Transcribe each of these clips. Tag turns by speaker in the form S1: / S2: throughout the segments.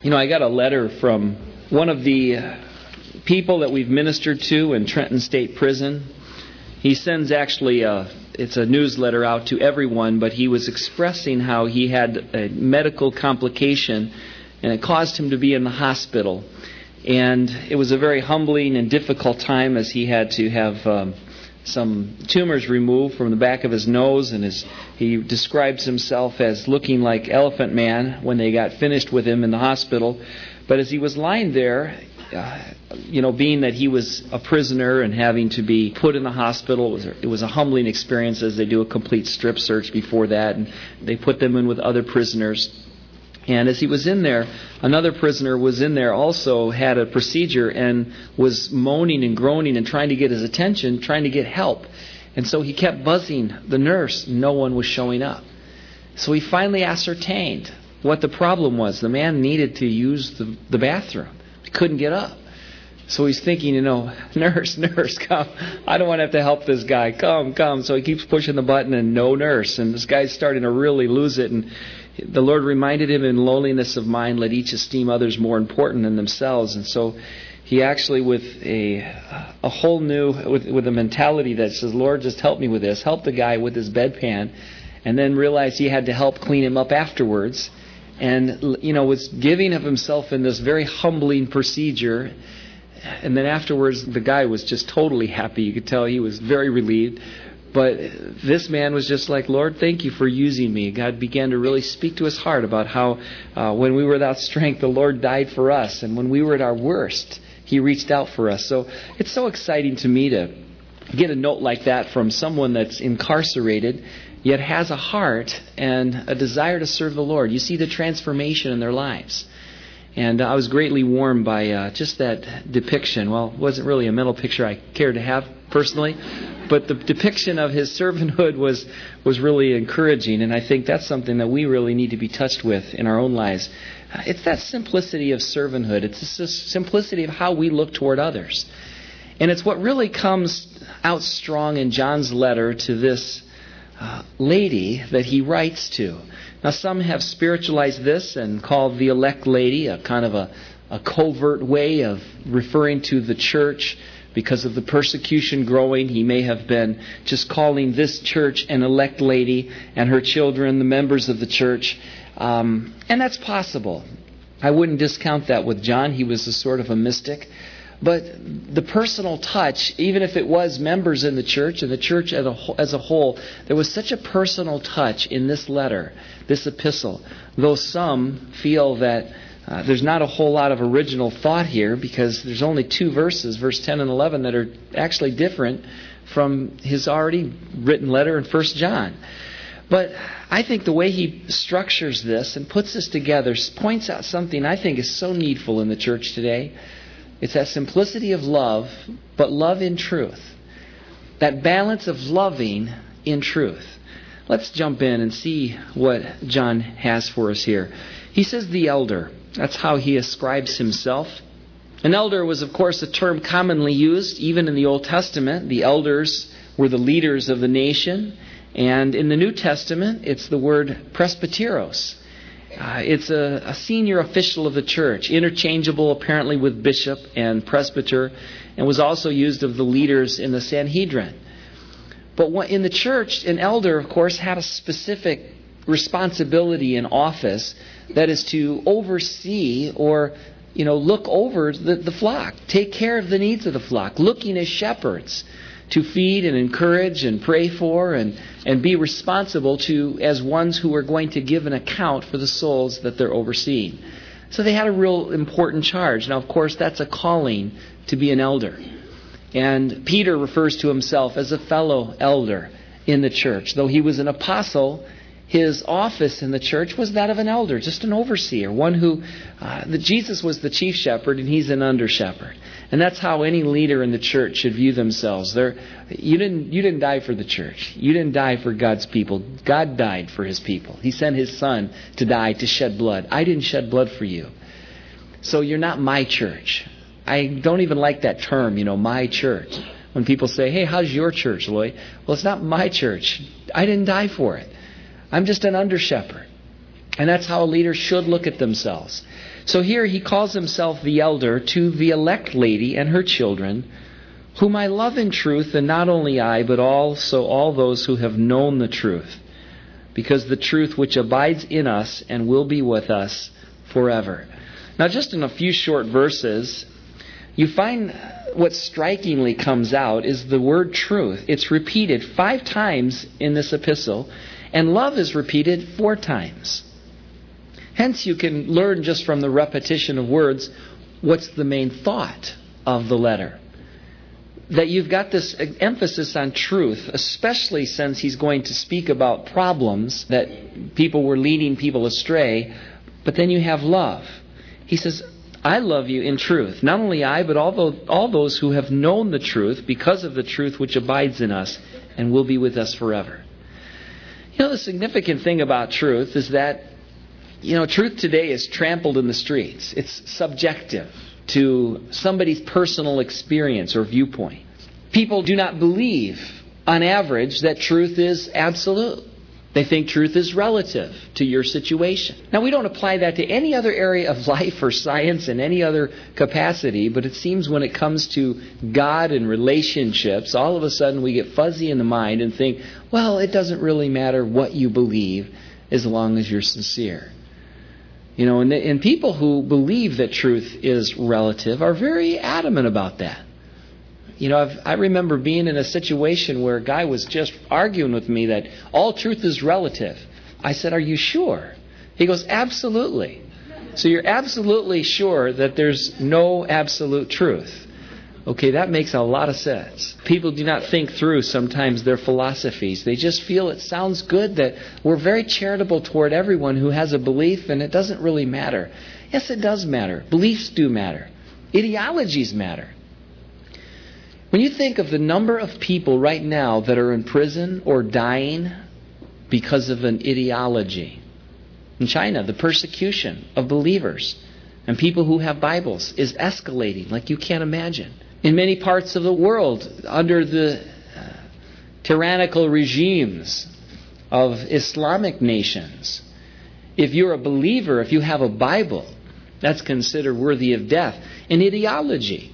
S1: I got a letter from one of the people that we've ministered to in Trenton State Prison. He sends it's a newsletter out to everyone, but he was expressing how he had a medical complication and it caused him to be in the hospital. And it was a very humbling and difficult time as he had to have some tumors removed from the back of his nose, and he describes himself as looking like Elephant Man when they got finished with him in the hospital. But as he was lying there, being that he was a prisoner and having to be put in the hospital, it was a humbling experience, as they do a complete strip search before that, and they put them in with other prisoners. And as he was in there, another prisoner was in there, also had a procedure and was moaning and groaning and trying to get his attention, trying to get help. And so he kept buzzing the nurse. No one was showing up. So he finally ascertained what the problem was. The man needed to use the bathroom. He couldn't get up. So he's thinking, nurse, come. I don't want to have to help this guy. Come. So he keeps pushing the button and no nurse. And this guy's starting to really lose it. And the Lord reminded him, in lowliness of mind, let each esteem others more important than themselves. And so he actually, with a whole new, with a mentality that says, Lord, just help me with this. Help the guy with his bedpan. And then realized he had to help clean him up afterwards. And, was giving of himself in this very humbling procedure. And then afterwards, the guy was just totally happy. You could tell he was very relieved. But this man was just like, Lord, thank you for using me. God began to really speak to his heart about how when we were without strength, the Lord died for us. And when we were at our worst, He reached out for us. So it's so exciting to me to get a note like that from someone that's incarcerated, yet has a heart and a desire to serve the Lord. You see the transformation in their lives. And I was greatly warmed by just that depiction. Well, it wasn't really a mental picture I cared to have personally, but the depiction of his servanthood was really encouraging. And I think that's something that we really need to be touched with in our own lives. It's that simplicity of servanthood. It's the simplicity of how we look toward others. And it's what really comes out strong in John's letter to this lady that he writes to. Now, some have spiritualized this and called the elect lady a kind of a covert way of referring to the church. Because of the persecution growing, he may have been just calling this church an elect lady and her children the members of the church. And that's possible. I wouldn't discount that with John. He was a sort of a mystic. But the personal touch, even if it was members in the church and the church as a whole, there was such a personal touch in this letter, this epistle. Though some feel that there's not a whole lot of original thought here, because there's only 2 verses, verse 10 and 11, that are actually different from his already written letter in 1 John. But I think the way he structures this and puts this together points out something I think is so needful in the church today. It's that simplicity of love, but love in truth. That balance of loving in truth. Let's jump in and see what John has for us here. He says the elder. That's how he ascribes himself. An elder was, of course, a term commonly used even in the Old Testament. The elders were the leaders of the nation. And in the New Testament, it's the word presbyteros. It's a senior official of the church, interchangeable apparently with bishop and presbyter, and was also used of the leaders in the Sanhedrin. But in the church, an elder, of course, had a specific responsibility in office, that is to oversee or look over the flock, take care of the needs of the flock, looking as shepherds to feed and encourage and pray for and be responsible to as ones who are going to give an account for the souls that they're overseeing. So they had a real important charge. Now, of course, that's a calling to be an elder. And Peter refers to himself as a fellow elder in the church. Though he was an apostle, his office in the church was that of an elder, just an overseer, one who, Jesus was the chief shepherd and he's an under shepherd. And that's how any leader in the church should view themselves. You didn't die for the church. You didn't die for God's people. God died for His people. He sent His Son to die, to shed blood. I didn't shed blood for you. So you're not my church. I don't even like that term, my church. When people say, hey, how's your church, Lloyd? Well, it's not my church. I didn't die for it. I'm just an under shepherd. And that's how a leader should look at themselves. So here he calls himself the elder to the elect lady and her children, whom I love in truth, and not only I, but also all those who have known the truth, because the truth which abides in us and will be with us forever. Now, just in a few short verses, you find what strikingly comes out is the word truth. It's repeated 5 times in this epistle, and love is repeated 4 times. Hence, you can learn just from the repetition of words what's the main thought of the letter. That you've got this emphasis on truth, especially since he's going to speak about problems that people were leading people astray, but then you have love. He says, I love you in truth. Not only I, but all those who have known the truth because of the truth which abides in us and will be with us forever. You know, the significant thing about truth is that, truth today is trampled in the streets. It's subjective to somebody's personal experience or viewpoint. People do not believe, on average, that truth is absolute. They think truth is relative to your situation. Now, we don't apply that to any other area of life or science in any other capacity, but it seems when it comes to God and relationships, all of a sudden we get fuzzy in the mind and think, well, it doesn't really matter what you believe as long as you're sincere. And people who believe that truth is relative are very adamant about that. I remember being in a situation where a guy was just arguing with me that all truth is relative. I said, are you sure? He goes, absolutely. So you're absolutely sure that there's no absolute truth. Okay, that makes a lot of sense. People do not think through sometimes their philosophies. They just feel it sounds good that we're very charitable toward everyone who has a belief, and it doesn't really matter. Yes, it does matter. Beliefs do matter. Ideologies matter. When you think of the number of people right now that are in prison or dying because of an ideology. In China, the persecution of believers and people who have Bibles is escalating like you can't imagine. In many parts of the world, under the tyrannical regimes of Islamic nations, if you're a believer, if you have a Bible, that's considered worthy of death. An ideology.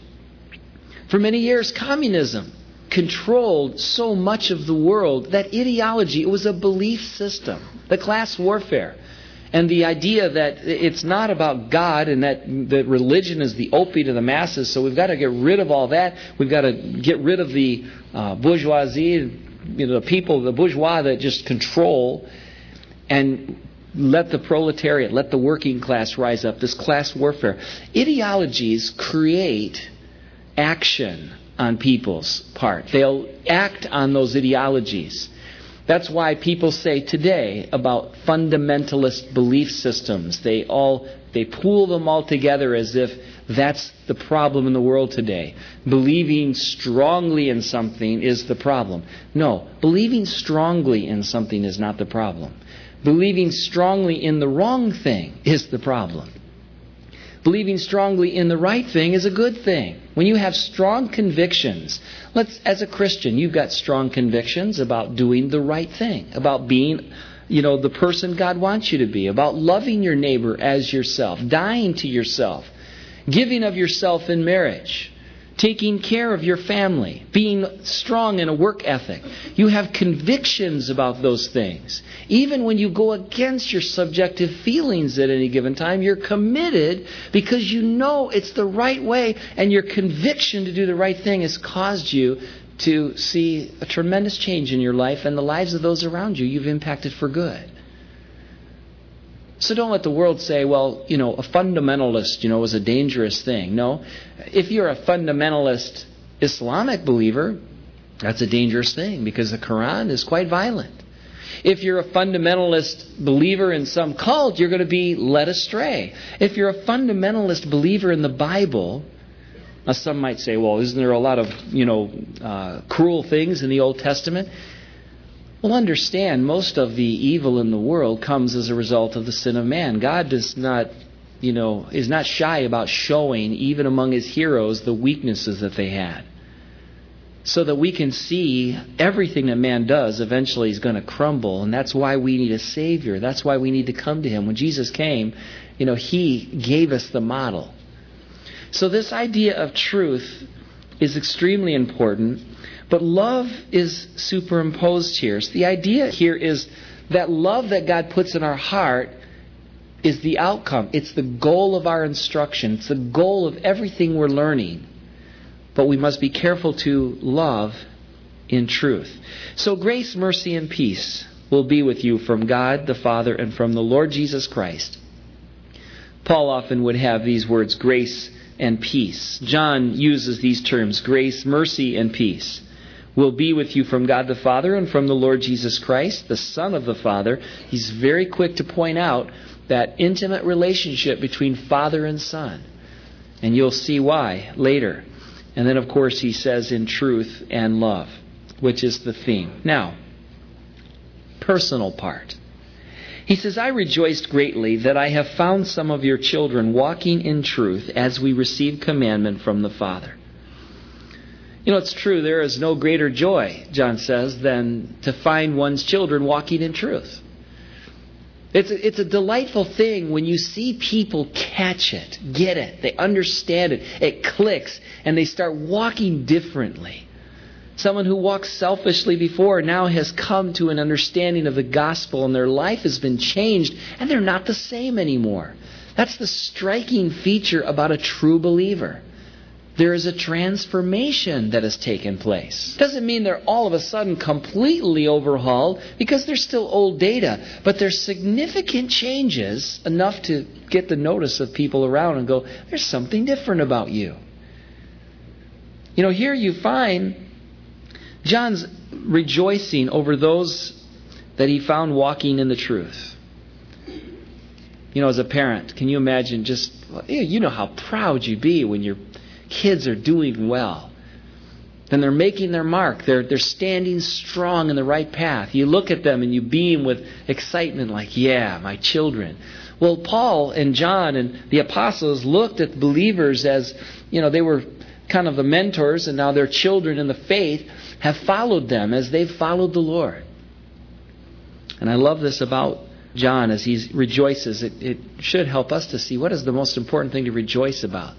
S1: For many years, communism controlled so much of the world that ideology, it was a belief system. The class warfare. And the idea that it's not about God and that religion is the opiate of the masses, so we've got to get rid of all that. We've got to get rid of the bourgeoisie, the people, the bourgeois that just control, and let the proletariat, let the working class rise up. This class warfare. Ideologies create action on people's part. They'll act on those ideologies. That's why people say today about fundamentalist belief systems. They pool them all together as if that's the problem in the world today. Believing strongly in something is the problem. No, believing strongly in something is not the problem. Believing strongly in the wrong thing is the problem. Believing strongly in the right thing is a good thing. When you have strong convictions, as a Christian, you've got strong convictions about doing the right thing, about being, the person God wants you to be, about loving your neighbor as yourself, dying to yourself, giving of yourself in marriage, taking care of your family, being strong in a work ethic. You have convictions about those things. Even when you go against your subjective feelings at any given time, you're committed because you know it's the right way, and your conviction to do the right thing has caused you to see a tremendous change in your life and the lives of those around you you've impacted for good. So don't let the world say, well, a fundamentalist, is a dangerous thing. No. If you're a fundamentalist Islamic believer, that's a dangerous thing because the Quran is quite violent. If you're a fundamentalist believer in some cult, you're going to be led astray. If you're a fundamentalist believer in the Bible, now some might say, well, isn't there a lot of, cruel things in the Old Testament? Well, understand, most of the evil in the world comes as a result of the sin of man. God does not, is not shy about showing, even among His heroes, the weaknesses that they had. so that we can see everything that man does eventually is going to crumble. And that's why we need a Savior. That's why we need to come to Him. When Jesus came, He gave us the model. So this idea of truth is extremely important, but love is superimposed here. So the idea here is that love that God puts in our heart is the outcome. It's the goal of our instruction. It's the goal of everything we're learning. But we must be careful to love in truth. So grace, mercy, and peace will be with you from God the Father and from the Lord Jesus Christ. Paul often would have these words, grace and peace. John uses these terms, grace, mercy, and peace will be with you from God the Father and from the Lord Jesus Christ, the Son of the Father. He's very quick to point out that intimate relationship between Father and Son. And you'll see why later. And then, of course, he says in truth and love, which is the theme. Now, personal part. He says, I rejoiced greatly that I have found some of your children walking in truth as we receive commandment from the Father. It's true, there is no greater joy, John says, than to find one's children walking in truth. It's a delightful thing when you see people catch it, get it, they understand it, it clicks, and they start walking differently. Someone who walked selfishly before now has come to an understanding of the gospel, and their life has been changed, and they're not the same anymore. That's the striking feature about a true believer. There is a transformation that has taken place. Doesn't mean they're all of a sudden completely overhauled, because they're still old data. But there's significant changes, enough to get the notice of people around and go, there's something different about you. Here you find John's rejoicing over those that he found walking in the truth. As a parent, can you imagine how proud you'd be when your kids are doing well. Then they're making their mark. They're standing strong in the right path. You look at them and you beam with excitement like, yeah, my children. Well, Paul and John and the apostles looked at believers as, they were kind of the mentors, and now their children in the faith have followed them as they've followed the Lord. And I love this about John as he rejoices. It should help us to see what is the most important thing to rejoice about.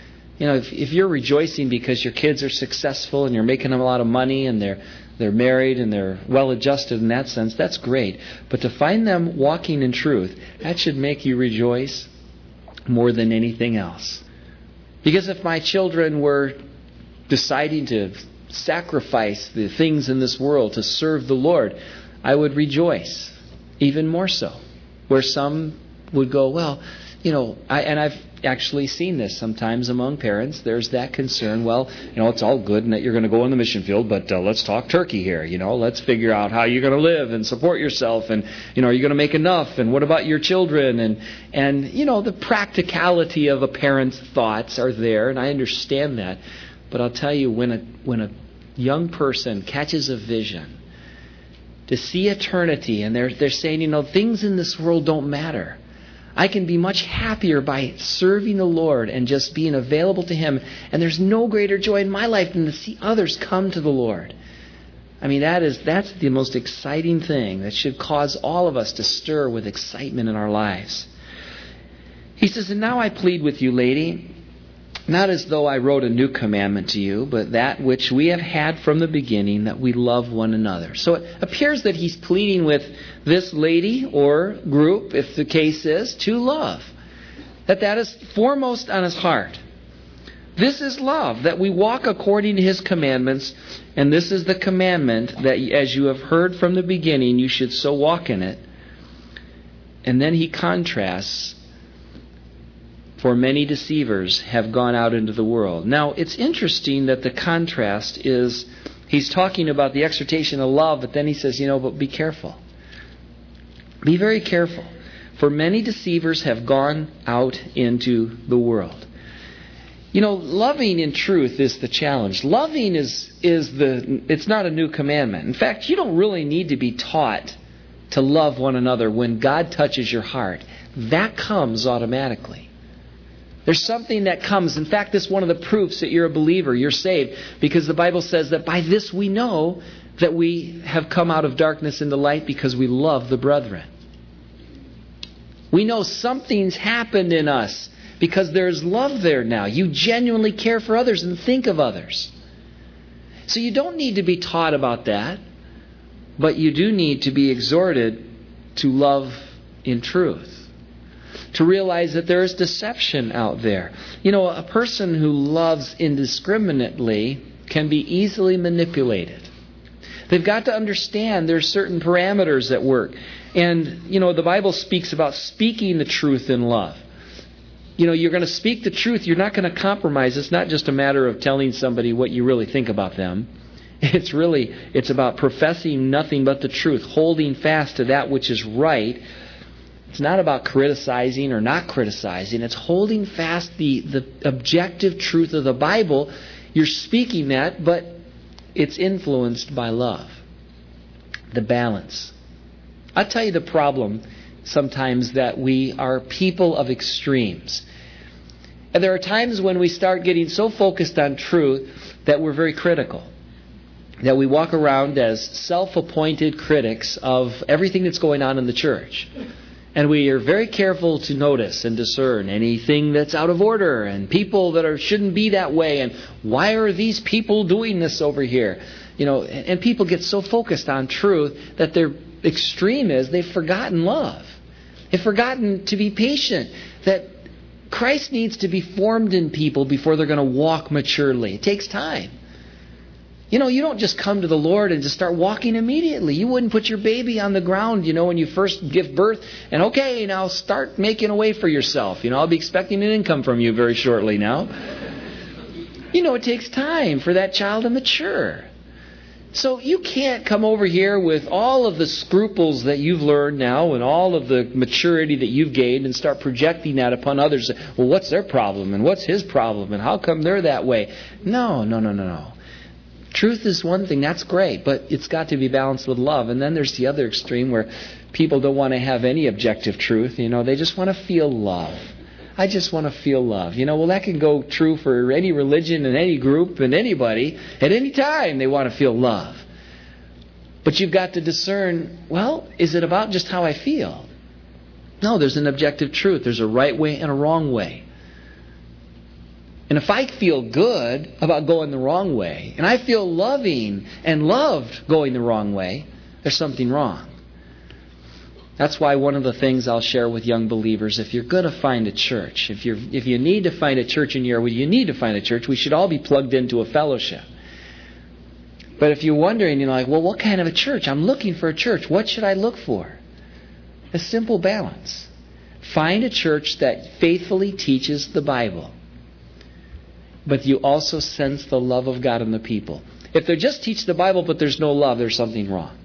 S1: If you're rejoicing because your kids are successful and you're making them a lot of money and they're married and they're well adjusted in that sense, that's great. But to find them walking in truth, that should make you rejoice more than anything else. Because if my children were deciding to sacrifice the things in this world to serve the Lord, I would rejoice even more so. Where some would go, well, and I've actually seen this sometimes among parents. There's that concern, well, it's all good and that you're going to go on the mission field, but let's talk turkey here. Let's figure out how you're going to live and support yourself, and are you going to make enough, and what about your children, and the practicality of a parent's thoughts are there, and I understand that. But I'll tell you, when a young person catches a vision to see eternity, and they're saying, things in this world don't matter. I can be much happier by serving the Lord and just being available to Him. And there's no greater joy in my life than to see others come to the Lord. I mean, that's the most exciting thing that should cause all of us to stir with excitement in our lives. He says, and now I plead with you, lady, not as though I wrote a new commandment to you, but that which we have had from the beginning, that we love one another. So it appears that he's pleading with this lady or group, if the case is, to love. That is foremost on his heart. This is love, that we walk according to His commandments, and this is the commandment that, as you have heard from the beginning, you should so walk in it. And then he contrasts, for many deceivers have gone out into the world. Now, it's interesting that the contrast is, he's talking about the exhortation of love, but then he says, but be careful. Be very careful. For many deceivers have gone out into the world. Loving in truth is the challenge. Loving it's not a new commandment. In fact, you don't really need to be taught to love one another when God touches your heart. That comes automatically. There's something that comes. In fact, this is one of the proofs that you're a believer, you're saved, because the Bible says that by this we know that we have come out of darkness into light because we love the brethren. We know something's happened in us because there's love there now. You genuinely care for others and think of others. So you don't need to be taught about that, but you do need to be exhorted to love in truth. To realize that there is deception out there. You know, a person who loves indiscriminately can be easily manipulated. They've got to understand there's certain parameters at work. And, you know, the Bible speaks about speaking the truth in love. You know, you're going to speak the truth. You're not going to compromise. It's not just a matter of telling somebody what you really think about them. It's about professing nothing but the truth, holding fast to that which is right. It's not about criticizing or not criticizing. It's holding fast the objective truth of the Bible. You're speaking that, but it's influenced by love. The balance. I'll tell you the problem sometimes that we are people of extremes. And there are times when we start getting so focused on truth that we're very critical. That we walk around as self-appointed critics of everything that's going on in the church. And we are very careful to notice and discern anything that's out of order and people that shouldn't be that way. And why are these people doing this over here? You know, and people get so focused on truth that their extreme is they've forgotten love. They've forgotten to be patient. That Christ needs to be formed in people before they're going to walk maturely. It takes time. You know, you don't just come to the Lord and just start walking immediately. You wouldn't put your baby on the ground, you know, when you first give birth and, okay, now start making a way for yourself. You know, I'll be expecting an income from you very shortly now. You know, it takes time for that child to mature. So you can't come over here with all of the scruples that you've learned now and all of the maturity that you've gained and start projecting that upon others. Well, what's their problem and what's his problem and how come they're that way? No. Truth is one thing, that's great, but it's got to be balanced with love. And then there's the other extreme where people don't want to have any objective truth. You know, they just want to feel love. I just want to feel love. You know, well, that can go true for any religion and any group and anybody. At any time, they want to feel love. But you've got to discern, well, is it about just how I feel? No, there's an objective truth. There's a right way and a wrong way. And if I feel good about going the wrong way, and I feel loving and loved going the wrong way, there's something wrong. That's why one of the things I'll share with young believers, if you're going to find a church, if you need to find a church in your area, you need to find a church, we should all be plugged into a fellowship. But if you're wondering, you know, like, well, what kind of a church? I'm looking for a church. What should I look for? A simple balance. Find a church that faithfully teaches the Bible. But you also sense the love of God in the people. If they just teach the Bible but there's no love, there's something wrong.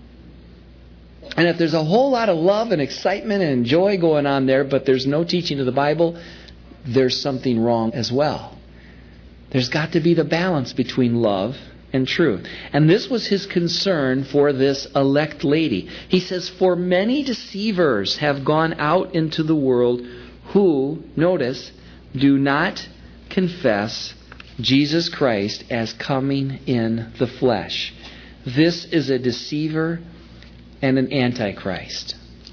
S1: And if there's a whole lot of love and excitement and joy going on there, but there's no teaching of the Bible, there's something wrong as well. There's got to be the balance between love and truth. And this was his concern for this elect lady. He says, for many deceivers have gone out into the world who, notice, do not confess Jesus Christ as coming in the flesh. This is a deceiver and an antichrist.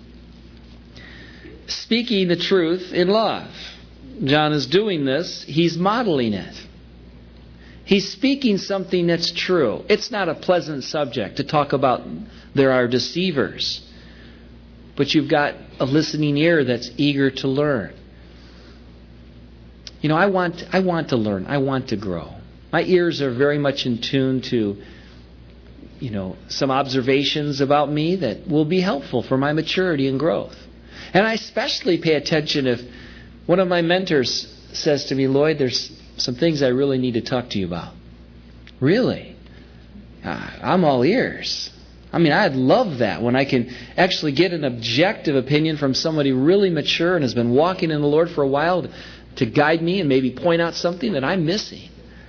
S1: Speaking the truth in love. John is doing this. He's modeling it. He's speaking something that's true. It's not a pleasant subject to talk about there are deceivers. But you've got a listening ear that's eager to learn. You know, I want to learn. I want to grow. My ears are very much in tune to, you know, some observations about me that will be helpful for my maturity and growth. And I especially pay attention if one of my mentors says to me, Lloyd, there's some things I really need to talk to you about. Really? I'm all ears. I mean, I'd love that when I can actually get an objective opinion from somebody really mature and has been walking in the Lord for a while to guide me and maybe point out something that I'm missing.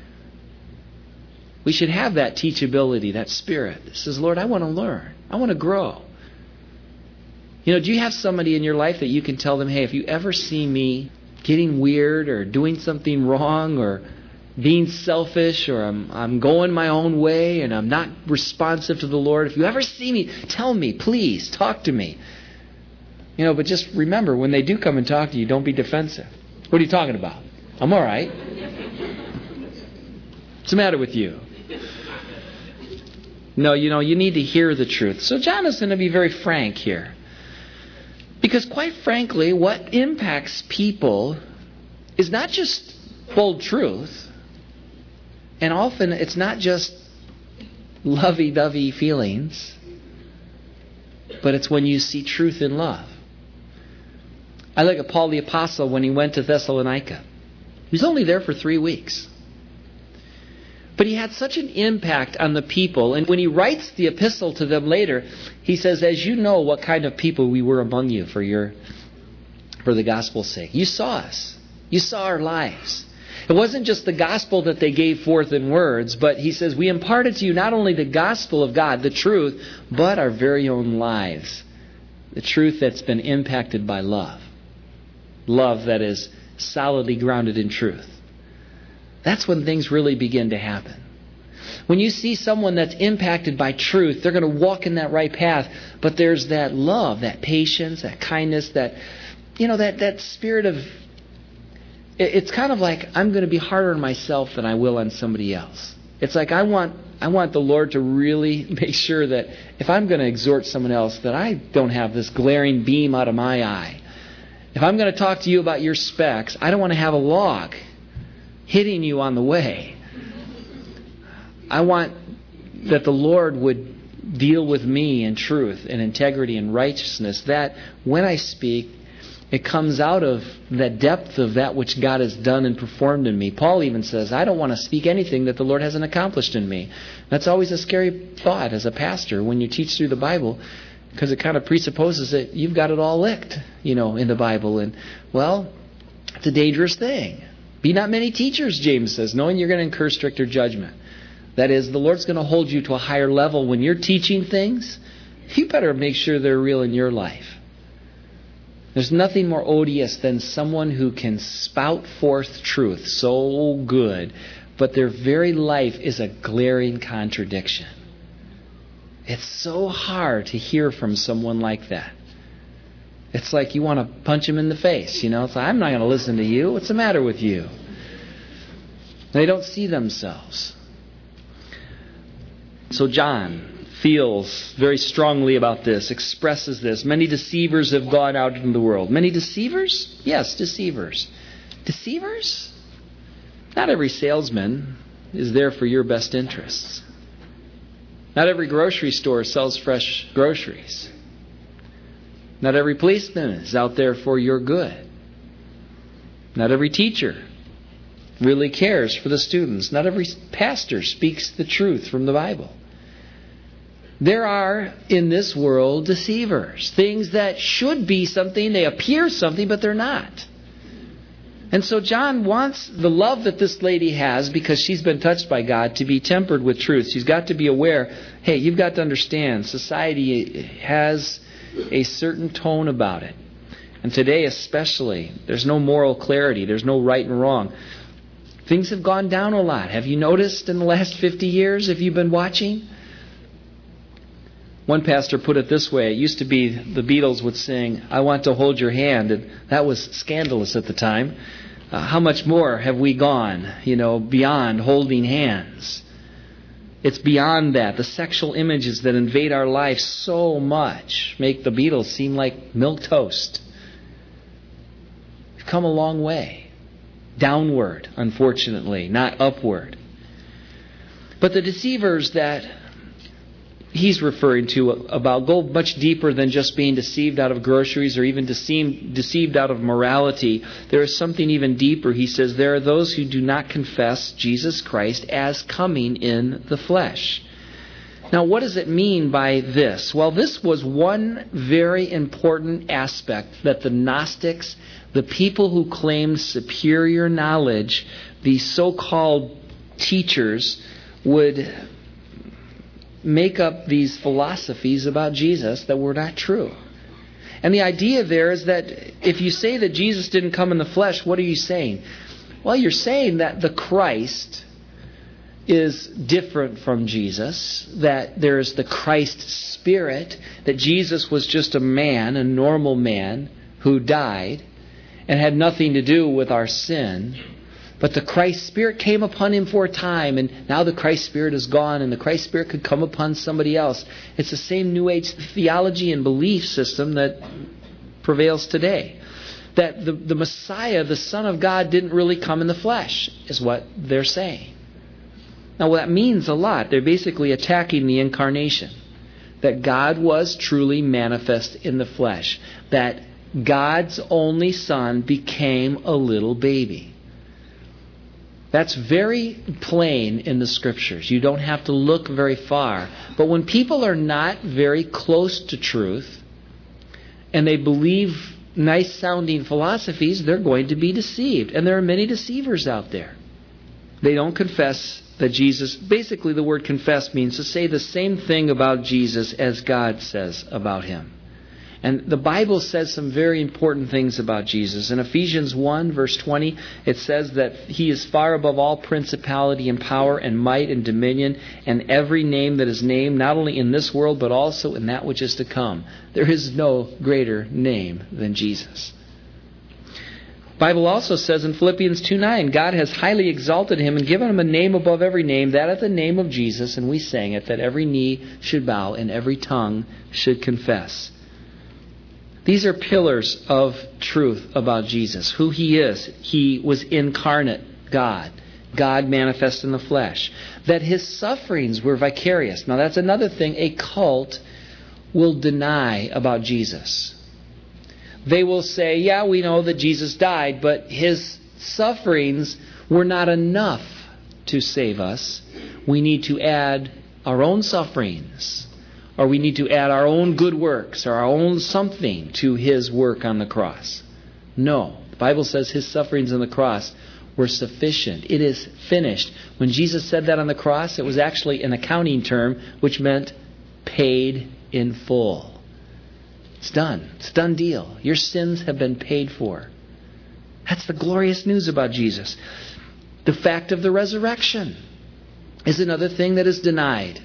S1: We should have that teachability, that spirit that says, Lord, I want to learn. I want to grow. You know, do you have somebody in your life that you can tell them, hey, if you ever see me getting weird or doing something wrong or being selfish, or I'm going my own way and I'm not responsive to the Lord, if you ever see me, tell me, please, talk to me. But just remember, when they do come and talk to you, don't be defensive. What are you talking about? I'm all right. What's the matter with you? No, you need to hear the truth. So John is going to be very frank here. Because quite frankly, what impacts people is not just bold truth. And often it's not just lovey-dovey feelings, but it's when you see truth in love. I look at Paul the Apostle when he went to Thessalonica. He was only there for 3 weeks. But he had such an impact on the people. And when he writes the epistle to them later, he says, as you know what kind of people we were among you for the gospel's sake. You saw us. You saw our lives. It wasn't just the gospel that they gave forth in words, but he says, we imparted to you not only the gospel of God, the truth, but our very own lives. The truth that's been impacted by love. Love that is solidly grounded in truth. That's when things really begin to happen. When you see someone that's impacted by truth, they're going to walk in that right path, but there's that love, that patience, that kindness, that spirit of... It's kind of like I'm going to be harder on myself than I will on somebody else. It's like I want the Lord to really make sure that if I'm going to exhort someone else, that I don't have this glaring beam out of my eye. If I'm going to talk to you about your specs, I don't want to have a log hitting you on the way. I want that the Lord would deal with me in truth and integrity and righteousness, that when I speak, it comes out of that depth of that which God has done and performed in me. Paul even says, I don't want to speak anything that the Lord hasn't accomplished in me. That's always a scary thought as a pastor when you teach through the Bible, because it kind of presupposes that you've got it all licked, in the Bible. And, well, it's a dangerous thing. Be not many teachers, James says, knowing you're going to incur stricter judgment. That is, the Lord's going to hold you to a higher level. When you're teaching things, you better make sure they're real in your life. There's nothing more odious than someone who can spout forth truth so good, but their very life is a glaring contradiction. It's so hard to hear from someone like that. It's like you want to punch them in the face. It's like, I'm not going to listen to you. What's the matter with you? They don't see themselves. So John feels very strongly about this, expresses this. Many deceivers have gone out into the world. Many deceivers? Yes, deceivers. Deceivers? Not every salesman is there for your best interests. Not every grocery store sells fresh groceries. Not every policeman is out there for your good. Not every teacher really cares for the students. Not every pastor speaks the truth from the Bible. There are, in this world, deceivers. Things that should be something, they appear something, but they're not. And so John wants the love that this lady has, because she's been touched by God, to be tempered with truth. She's got to be aware, hey, you've got to understand, society has a certain tone about it. And today especially, there's no moral clarity. There's no right and wrong. Things have gone down a lot. Have you noticed in the last 50 years, if you've been watching? One pastor put it this way. It used to be the Beatles would sing, I Want to Hold Your Hand, and that was scandalous at the time. How much more have we gone, beyond holding hands? It's beyond that. The sexual images that invade our life so much make the Beatles seem like milquetoast. We've come a long way. Downward, unfortunately, not upward. But the deceivers that he's referring to about go much deeper than just being deceived out of groceries or even deceived out of morality. There is something even deeper. He says there are those who do not confess Jesus Christ as coming in the flesh. Now, what does it mean by this? Well, this was one very important aspect that the Gnostics, the people who claimed superior knowledge, the so-called teachers, would make up these philosophies about Jesus that were not true. And the idea there is that if you say that Jesus didn't come in the flesh, what are you saying? Well, you're saying that the Christ is different from Jesus, that there's the Christ Spirit, that Jesus was just a man, a normal man, who died and had nothing to do with our sin. But the Christ Spirit came upon him for a time, and now the Christ Spirit is gone, and the Christ Spirit could come upon somebody else. It's the same New Age theology and belief system that prevails today. That the Messiah, the Son of God, didn't really come in the flesh, is what they're saying. Now, that means a lot. They're basically attacking the incarnation. That God was truly manifest in the flesh. That God's only Son became a little baby. That's very plain in the Scriptures. You don't have to look very far. But when people are not very close to truth, and they believe nice-sounding philosophies, they're going to be deceived. And there are many deceivers out there. They don't confess that Jesus... Basically, the word confess means to say the same thing about Jesus as God says about Him. And the Bible says some very important things about Jesus. In Ephesians 1, verse 20, it says that He is far above all principality and power and might and dominion and every name that is named, not only in this world, but also in that which is to come. There is no greater name than Jesus. The Bible also says in Philippians 2:9, God has highly exalted Him and given Him a name above every name, that at the name of Jesus, and we sang it, that every knee should bow and every tongue should confess. These are pillars of truth about Jesus, who He is. He was incarnate God, God manifest in the flesh. That His sufferings were vicarious. Now that's another thing a cult will deny about Jesus. They will say, yeah, we know that Jesus died, but His sufferings were not enough to save us. We need to add our own sufferings. Or we need to add our own good works or our own something to His work on the cross. No. The Bible says His sufferings on the cross were sufficient. It is finished. When Jesus said that on the cross, it was actually an accounting term which meant paid in full. It's done. It's a done deal. Your sins have been paid for. That's the glorious news about Jesus. The fact of the resurrection is another thing that is denied.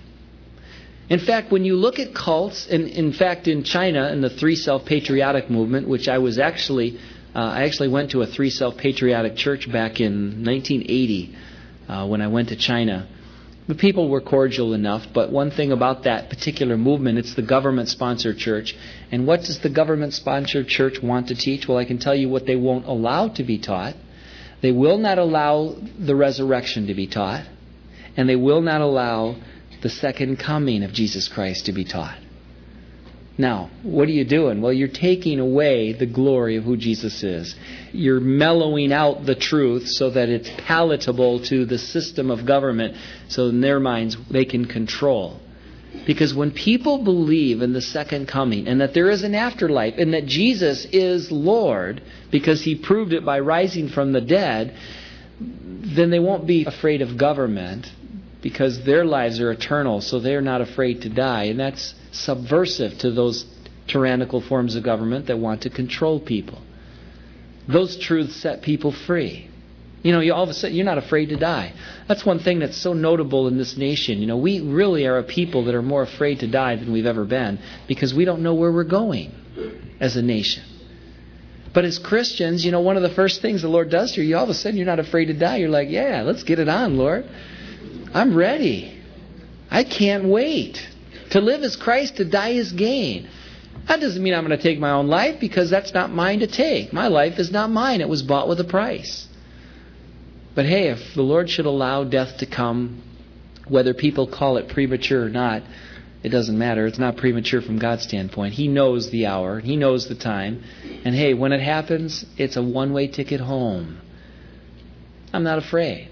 S1: In fact, when you look at cults, and in fact in China, in the Three Self-Patriotic movement, which I actually went to a Three Self-Patriotic church back in 1980 when I went to China. The people were cordial enough, but one thing about that particular movement, it's the government-sponsored church. And what does the government-sponsored church want to teach? Well, I can tell you what they won't allow to be taught. They will not allow the resurrection to be taught, and they will not allow the second coming of Jesus Christ to be taught. Now, what are you doing? Well, you're taking away the glory of who Jesus is. You're mellowing out the truth so that it's palatable to the system of government, so in their minds they can control. Because when people believe in the second coming and that there is an afterlife and that Jesus is Lord because He proved it by rising from the dead, then they won't be afraid of government, because their lives are eternal, so they're not afraid to die. And that's subversive to those tyrannical forms of government that want to control people. Those truths set people free. You know, all of a sudden, you're not afraid to die. That's one thing that's so notable in this nation. You know, we really are a people that are more afraid to die than we've ever been, because we don't know where we're going as a nation. But as Christians, you know, one of the first things the Lord does to you, all of a sudden you're not afraid to die. You're like, yeah, let's get it on, Lord. I'm ready. I can't wait. To live is Christ, to die is gain. That doesn't mean I'm going to take my own life, because that's not mine to take. My life is not mine. It was bought with a price. But hey, if the Lord should allow death to come, whether people call it premature or not, it doesn't matter. It's not premature from God's standpoint. He knows the hour. He knows the time. And hey, when it happens, it's a one-way ticket home. I'm not afraid.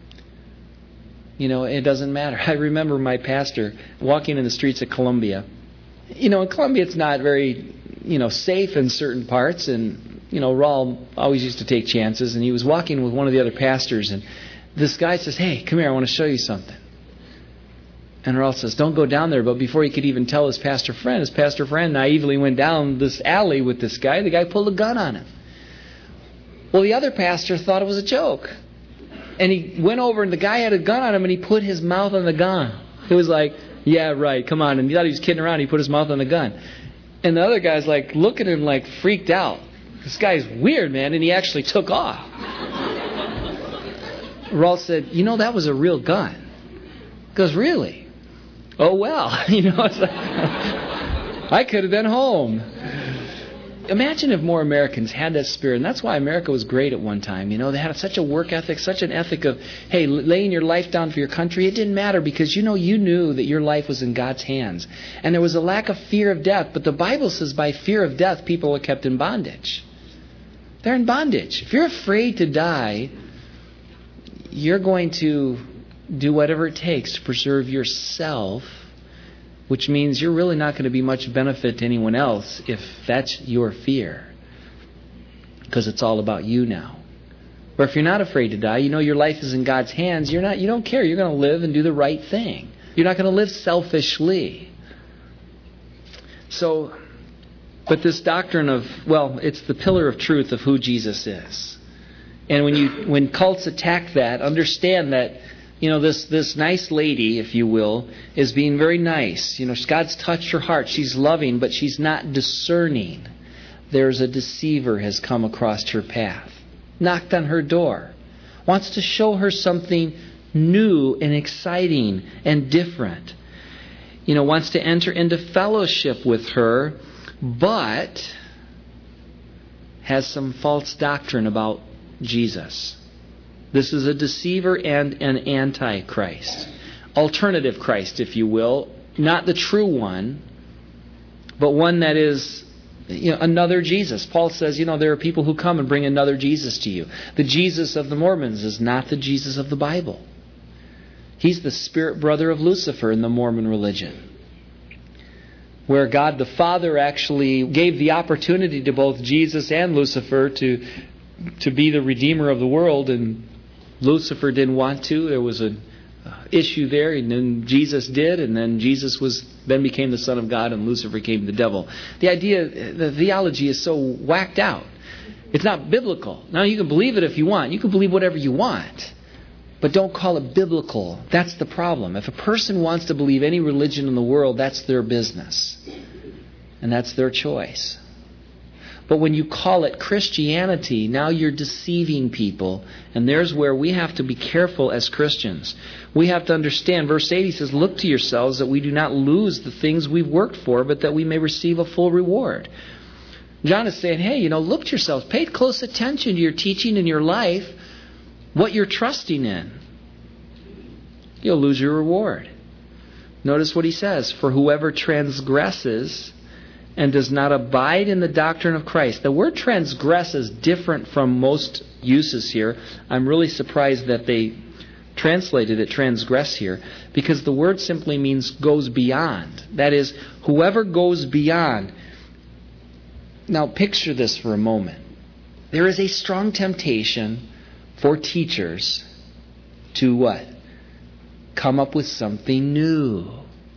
S1: You know, it doesn't matter. I remember my pastor walking in the streets of Columbia. You know, in Columbia it's not very, safe in certain parts. And, Raul always used to take chances. And he was walking with one of the other pastors. And this guy says, hey, come here, I want to show you something. And Raul says, don't go down there. But before he could even tell his pastor friend naively went down this alley with this guy. The guy pulled a gun on him. Well, the other pastor thought it was a joke. And he went over and the guy had a gun on him and he put his mouth on the gun. It was like, yeah, right, come on. And he thought he was kidding around. He put his mouth on the gun. And the other guy's like, look at him like freaked out. This guy's weird, man. And he actually took off. Raul said, that was a real gun. He goes, really? Oh, well, it's like, I could have been home. Imagine if more Americans had that spirit. And that's why America was great at one time. They had such a work ethic, such an ethic of, hey, laying your life down for your country. It didn't matter because, you knew that your life was in God's hands. And there was a lack of fear of death. But the Bible says by fear of death, people are kept in bondage. They're in bondage. If you're afraid to die, you're going to do whatever it takes to preserve yourself, which means you're really not going to be much benefit to anyone else if that's your fear, because it's all about you now. Or if you're not afraid to die, your life is in God's hands. You don't care. You're going to live and do the right thing. You're not going to live selfishly. So, but this doctrine of, it's the pillar of truth of who Jesus is. And when cults attack that, understand that this nice lady, if you will, is being very nice. God's touched her heart. She's loving, but she's not discerning. There's a deceiver has come across her path, knocked on her door, wants to show her something new and exciting and different. Wants to enter into fellowship with her, but has some false doctrine about Jesus. This is a deceiver and an antichrist. Alternative Christ, if you will. Not the true one, but one that is another Jesus. Paul says, there are people who come and bring another Jesus to you. The Jesus of the Mormons is not the Jesus of the Bible. He's the spirit brother of Lucifer in the Mormon religion, where God the Father actually gave the opportunity to both Jesus and Lucifer to be the Redeemer of the world, and Lucifer didn't want to. There was an issue there, and then Jesus did, and then Jesus then became the Son of God, and Lucifer became the devil. The theology is so whacked out. It's not biblical. Now, you can believe it if you want. You can believe whatever you want, but don't call it biblical. That's the problem. If a person wants to believe any religion in the world, that's their business, and that's their choice. But when you call it Christianity, now you're deceiving people. And there's where we have to be careful as Christians. We have to understand, verse 8, he says, look to yourselves that we do not lose the things we've worked for, but that we may receive a full reward. John is saying, hey, look to yourselves. Pay close attention to your teaching in your life, what you're trusting in. You'll lose your reward. Notice what he says, for whoever transgresses and does not abide in the doctrine of Christ. The word transgress is different from most uses here. I'm really surprised that they translated it transgress here, because the word simply means goes beyond. That is, whoever goes beyond. Now picture this for a moment. There is a strong temptation for teachers to what? Come up with something new.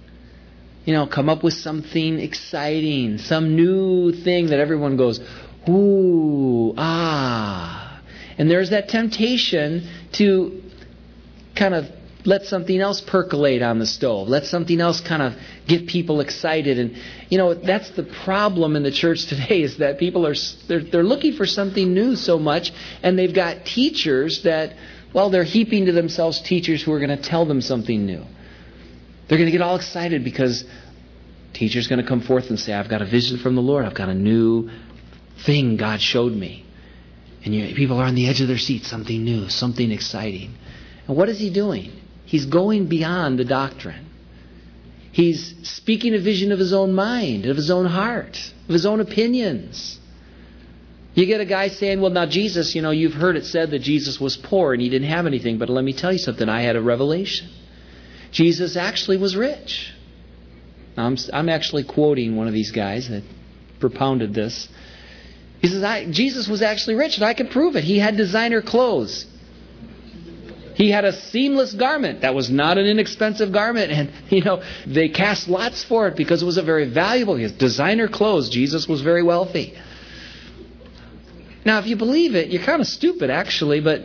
S1: Come up with something exciting, some new thing that everyone goes, ooh, ah. And there's that temptation to kind of let something else percolate on the stove. Let something else kind of get people excited. And, that's the problem in the church today, is that people they're looking for something new so much, and they've got teachers that, they're heaping to themselves teachers who are going to tell them something new. They're going to get all excited because teacher's going to come forth and say, I've got a vision from the Lord. I've got a new thing God showed me. And people are on the edge of their seat, something new, something exciting. And what is he doing? He's going beyond the doctrine. He's speaking a vision of his own mind, of his own heart, of his own opinions. You get a guy saying, well, now Jesus, you've heard it said that Jesus was poor and he didn't have anything. But let me tell you something. I had a revelation. Jesus actually was rich. Now, I'm actually quoting one of these guys that propounded this. He says, Jesus was actually rich, and I can prove it. He had designer clothes. He had a seamless garment. That was not an inexpensive garment. And, they cast lots for it because it was a very valuable. He has designer clothes. Jesus was very wealthy. Now, if you believe it, you're kind of stupid, actually, but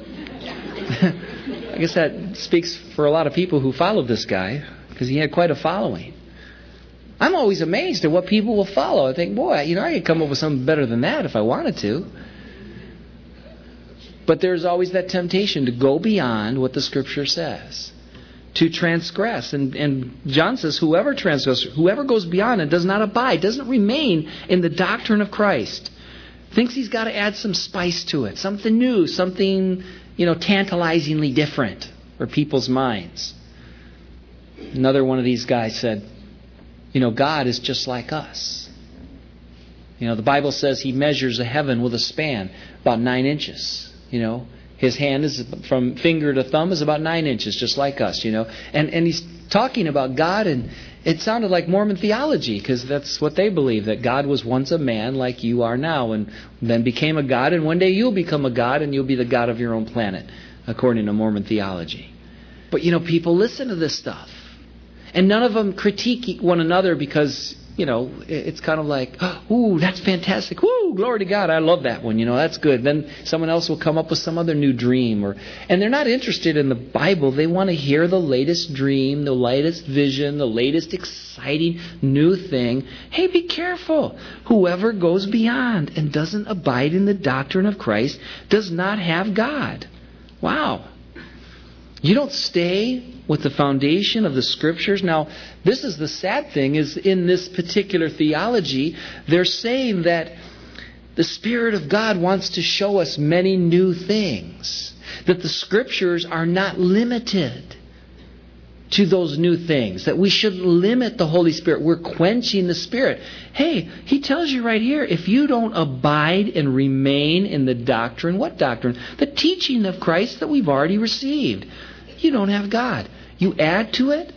S1: I guess that speaks for a lot of people who followed this guy, because he had quite a following. I'm always amazed at what people will follow. I think, boy, I could come up with something better than that if I wanted to. But there's always that temptation to go beyond what the Scripture says, to transgress. And John says, whoever transgresses, whoever goes beyond and does not abide, doesn't remain in the doctrine of Christ, thinks he's got to add some spice to it, something new, something, tantalizingly different for people's minds. Another one of these guys said, God is just like us. The Bible says He measures the heaven with a span, about 9 inches. His hand is from finger to thumb is about 9 inches, just like us, And he's talking about God, and it sounded like Mormon theology, because that's what they believe, that God was once a man like you are now, and then became a God, and one day you'll become a God, and you'll be the God of your own planet, according to Mormon theology. But, people listen to this stuff, and none of them critique one another because, it's kind of like, ooh, that's fantastic. Woo, glory to God. I love that one. That's good. Then someone else will come up with some other new dream. And they're not interested in the Bible. They want to hear the latest dream, the latest vision, the latest exciting new thing. Hey, be careful. Whoever goes beyond and doesn't abide in the doctrine of Christ does not have God. Wow. You don't stay with the foundation of the Scriptures. Now, this is the sad thing, is in this particular theology, they're saying that the Spirit of God wants to show us many new things. That the Scriptures are not limited to those new things. That we shouldn't limit the Holy Spirit. We're quenching the Spirit. Hey, He tells you right here, if you don't abide and remain in the doctrine, what doctrine? The teaching of Christ that we've already received. You don't have God. You add to it,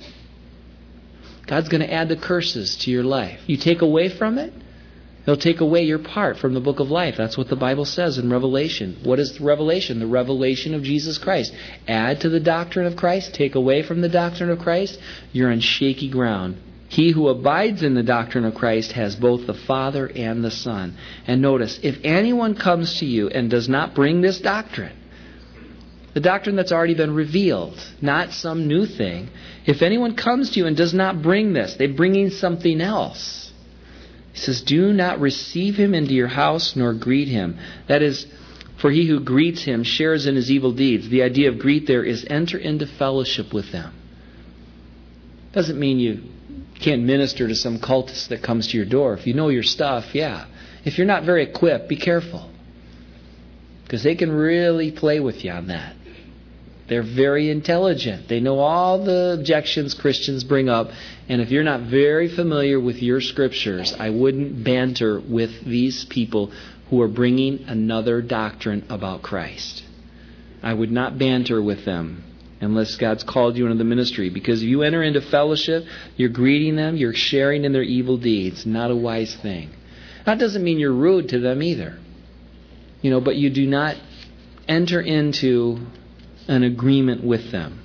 S1: God's going to add the curses to your life. You take away from it, He'll take away your part from the book of life. That's what the Bible says in Revelation. What is the revelation? The revelation of Jesus Christ. Add to the doctrine of Christ, take away from the doctrine of Christ, you're on shaky ground. He who abides in the doctrine of Christ has both the Father and the Son. And notice, if anyone comes to you and does not bring this doctrine, the doctrine that's already been revealed, not some new thing. If anyone comes to you and does not bring this, they're bringing something else. He says, do not receive him into your house nor greet him. That is, for he who greets him shares in his evil deeds. The idea of greet there is enter into fellowship with them. Doesn't mean you can't minister to some cultist that comes to your door. If you know your stuff, yeah. If you're not very equipped, be careful. Because they can really play with you on that. They're very intelligent. They know all the objections Christians bring up. And if you're not very familiar with your Scriptures, I wouldn't banter with these people who are bringing another doctrine about Christ. I would not banter with them unless God's called you into the ministry. Because if you enter into fellowship, you're greeting them, you're sharing in their evil deeds. Not a wise thing. That doesn't mean you're rude to them either. But you do not enter into an agreement with them.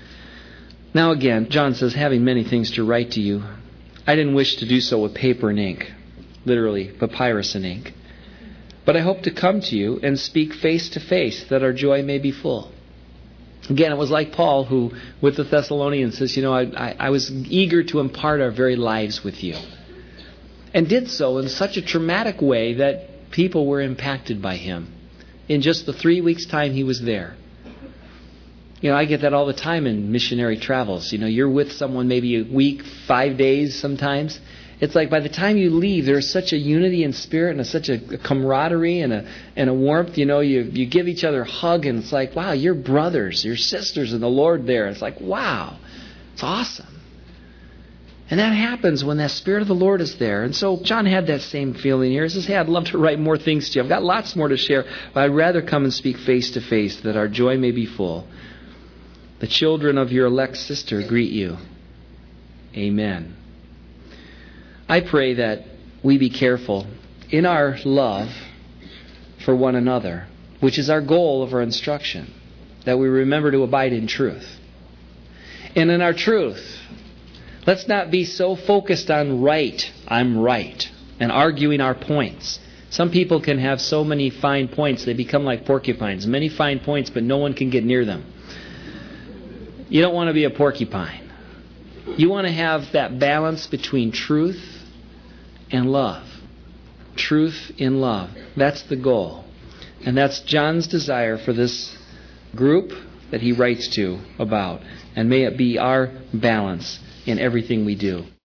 S1: Now again, John says, having many things to write to you, I didn't wish to do so with paper and ink, literally papyrus and ink. But I hope to come to you and speak face to face, that our joy may be full. Again, it was like Paul who, with the Thessalonians, says, I was eager to impart our very lives with you. And did so in such a traumatic way that people were impacted by him in just the 3 weeks' time he was there. I get that all the time in missionary travels. You're with someone maybe a week, 5 days sometimes. It's like by the time you leave, there's such a unity in spirit and such a camaraderie and a warmth. You give each other a hug and it's like, wow, you're brothers, you're sisters in the Lord there. It's like, wow, it's awesome. And that happens when that Spirit of the Lord is there. And so John had that same feeling here. He says, hey, I'd love to write more things to you. I've got lots more to share, but I'd rather come and speak face to face, that our joy may be full. The children of your elect sister greet you. Amen. I pray that we be careful in our love for one another, which is our goal of our instruction. that we remember to abide in truth. And in our truth, let's not be so focused on right, I'm right, and arguing our points. Some people can have so many fine points, they become like porcupines. Many fine points, but no one can get near them. You don't want to be a porcupine. You want to have that balance between truth and love. Truth in love. That's the goal. And that's John's desire for this group that he writes to about. And may it be our balance in everything we do.